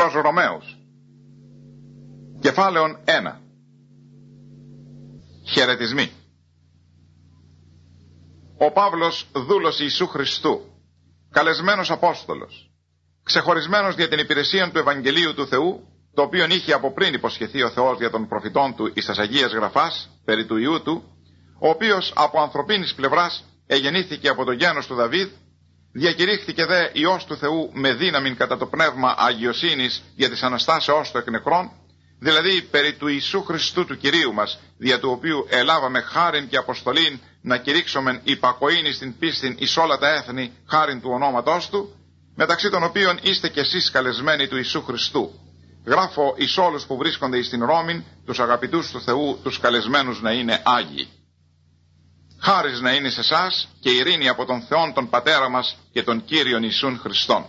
προς Ρωμαίους. Κεφάλαιον 1. Χαιρετισμοί. Ο Παύλος, δούλος Ιησού Χριστού, καλεσμένος Απόστολος, ξεχωρισμένος για την υπηρεσία του Ευαγγελίου του Θεού, το οποίο είχε από πριν υποσχεθεί ο Θεός για των προφητών του εις τας Αγίας Γραφάς περί του Υιού του, ο οποίος από ανθρωπίνης πλευράς εγεννήθηκε από το γένος του Δαβίδ, διακηρύχθηκε δε Υιός του Θεού με δύναμην κατά το πνεύμα αγιοσύνης για της Αναστάσεώς του εκ νεκρών, δηλαδή περί του Ιησού Χριστού του Κυρίου μας, δια του οποίου ελάβαμε χάριν και αποστολήν να κηρύξομεν υπακοήν στην πίστην εις όλα τα έθνη χάριν του ονόματός του, μεταξύ των οποίων είστε κι εσείς καλεσμένοι του Ιησού Χριστού. Γράφω εις όλους που βρίσκονται εις την Ρώμην, τους αγαπητούς του Θεού, τους καλεσμένους να είναι Άγιοι. Χάρις να είναι σε εσάς και ειρήνη από τον Θεόν τον Πατέρα μας και τον Κύριον Ιησούν Χριστόν.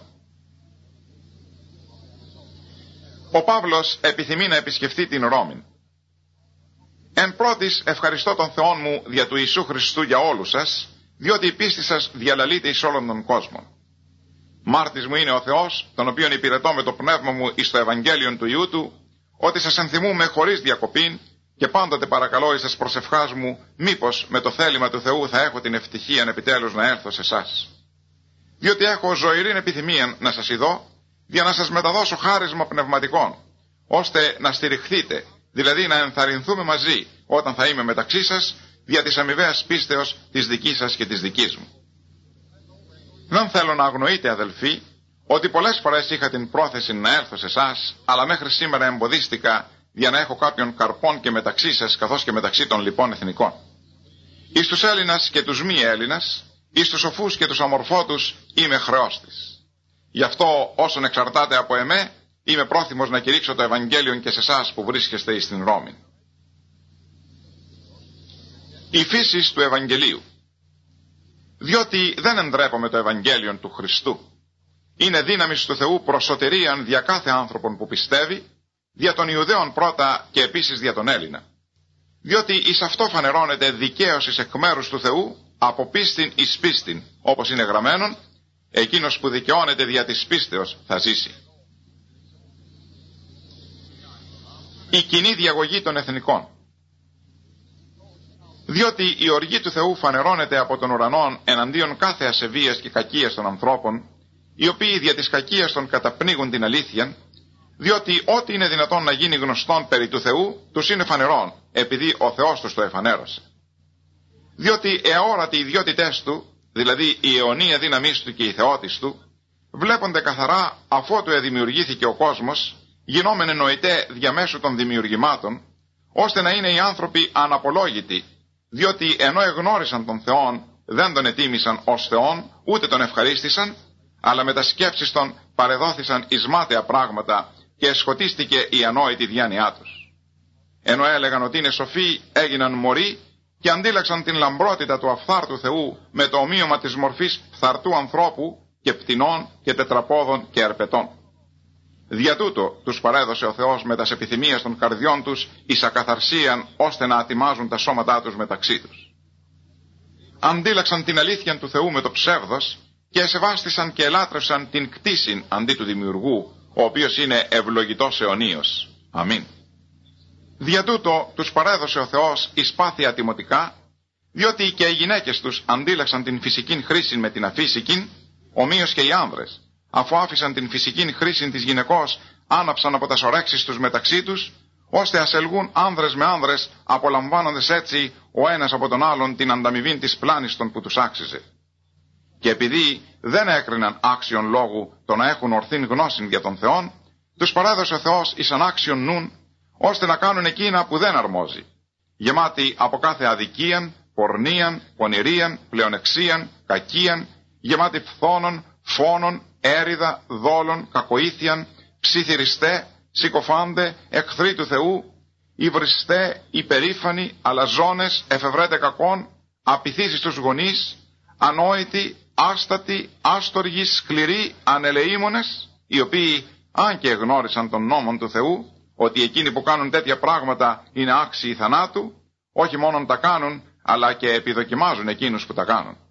Ο Παύλος επιθυμεί να επισκεφτεί την Ρώμην. Εν πρώτης ευχαριστώ τον Θεόν μου δια του Ιησού Χριστού για όλους σας, διότι η πίστη σας διαλαλείται εις όλων των κόσμων. Μάρτης μου είναι ο Θεός, τον οποίον υπηρετώ με το πνεύμα μου εις το Ευαγγέλιον του Υιού του, ότι σας ενθυμούμε χωρίς διακοπήν και πάντοτε παρακαλώ εις τας προσευχάς μου, μήπως με το θέλημα του Θεού θα έχω την ευτυχία επιτέλους να έρθω σε εσάς. Διότι έχω ζωηρήν επιθυμία να σας ειδώ, για να σας μεταδώσω χάρισμα πνευματικών, ώστε να στηριχθείτε, δηλαδή να ενθαρρυνθούμε μαζί όταν θα είμαι μεταξύ σας, δια της αμοιβαίας πίστεως της δικής σας και της δικής μου. Δεν θέλω να αγνοείτε, αδελφοί, ότι πολλές φορές είχα την πρόθεση να έρθω σε εσάς, αλλά μέχρι σήμερα εμποδίστηκα για να έχω κάποιον καρπόν και μεταξύ σας, καθώς και μεταξύ των λοιπών εθνικών. Εις τους Έλληνας και τους μη Έλληνας, εις τους σοφούς και τους αμορφώτους είμαι χρεώστης. Γι' αυτό όσον εξαρτάται από εμέ, είμαι πρόθυμος να κηρύξω το Ευαγγέλιον και σε εσάς που βρίσκεστε εις την Ρώμη. Η φύση του Ευαγγελίου. Διότι δεν εντρέπομαι το Ευαγγέλιον του Χριστού. Είναι δύναμη του Θεού προς σωτηρίαν δια κάθε άνθρωπον που πιστεύει, δια των Ιουδαίων πρώτα και επίσης δια των Έλληνα. Διότι εις αυτό φανερώνεται δικαίωσης εκ μέρους του Θεού από πίστην εις πίστην, όπως είναι γραμμένον, εκείνος που δικαιώνεται δια της πίστεως θα ζήσει. Η κοινή διαγωγή των εθνικών. Διότι η οργή του Θεού φανερώνεται από τον ουρανόν εναντίον κάθε ασεβίας και κακίας των ανθρώπων, οι οποίοι δια της κακίας των καταπνίγουν την αλήθεια, διότι ό,τι είναι δυνατόν να γίνει γνωστόν περί του Θεού, τους είναι φανερόν, επειδή ο Θεός τους το εφανέρωσε. Διότι εαόρατοι ιδιότητές του, δηλαδή η αιωνία δύναμής του και η θεότης του, βλέπονται καθαρά αφότου εδημιουργήθηκε ο κόσμος, γινόμενοι εννοητέ διαμέσου των δημιουργημάτων, ώστε να είναι οι άνθρωποι αναπολόγητοι, διότι ενώ εγνώρισαν τον Θεόν, δεν τον ετίμησαν ως Θεόν, ούτε τον ευχαρίστησαν, αλλά με τα σκέψεις των παρεδόθησαν εις μάταια πράγματα και εσχοτίστηκε η ανόητη διάνοιά τους. Ενώ έλεγαν ότι είναι σοφοί, έγιναν μωροί και αντίλαξαν την λαμπρότητα του αφθάρτου Θεού με το ομοίωμα της μορφής φθαρτού ανθρώπου και πτηνών και τετραπόδων και ερπετών. Δια τούτο τους παρέδωσε ο Θεός με τας επιθυμίες των καρδιών τους εις ακαθαρσίαν, ώστε να ατιμάζουν τα σώματά τους μεταξύ τους. Αντίλαξαν την αλήθεια του Θεού με το ψεύδος και εσεβάστησαν και ελάτρευσαν την κτήσιν αντί του δημιουργού, ο οποίος είναι ευλογητός αιωνίως. Αμήν. Δια τούτο τους παρέδωσε ο Θεός εις πάθη ατιμωτικά, διότι και οι γυναίκες τους αντίλαξαν την φυσικήν χρήση με την αφύσικην, ομοίως και οι άνδρες, αφού άφησαν την φυσικήν χρήση της γυναικός, άναψαν από τας ορέξεις τους μεταξύ τους, ώστε ασελγούν άνδρες με άνδρες, απολαμβάνοντες έτσι ο ένας από τον άλλον την ανταμοιβήν της πλάνης που τους άξιζε. Και επειδή δεν έκριναν άξιον λόγου το να έχουν ορθήν γνώσιν για τον Θεόν, τους παρέδωσε ο Θεός εις ανάξιον νουν, ώστε να κάνουν εκείνα που δεν αρμόζει, γεμάτοι από κάθε αδικίαν, πορνίαν, πονηρίαν, πλεονεξίαν, κακίαν, γεμάτοι φθόνων, φόνων, έριδα, δόλων, κακοήθιαν, ψιθυριστέ, συκοφάντε, εχθροί του Θεού, υβριστέ, υπερήφανοι, αλαζόνες, εφευρέτε κακών, απειθείς στους γονείς, ανόητοι, άστατοι, άστοργοι, σκληροί, ανελεήμονες, οι οποίοι αν και γνώρισαν τον νόμον του Θεού, ότι εκείνοι που κάνουν τέτοια πράγματα είναι άξιοι θανάτου, όχι μόνον τα κάνουν, αλλά και επιδοκιμάζουν εκείνους που τα κάνουν.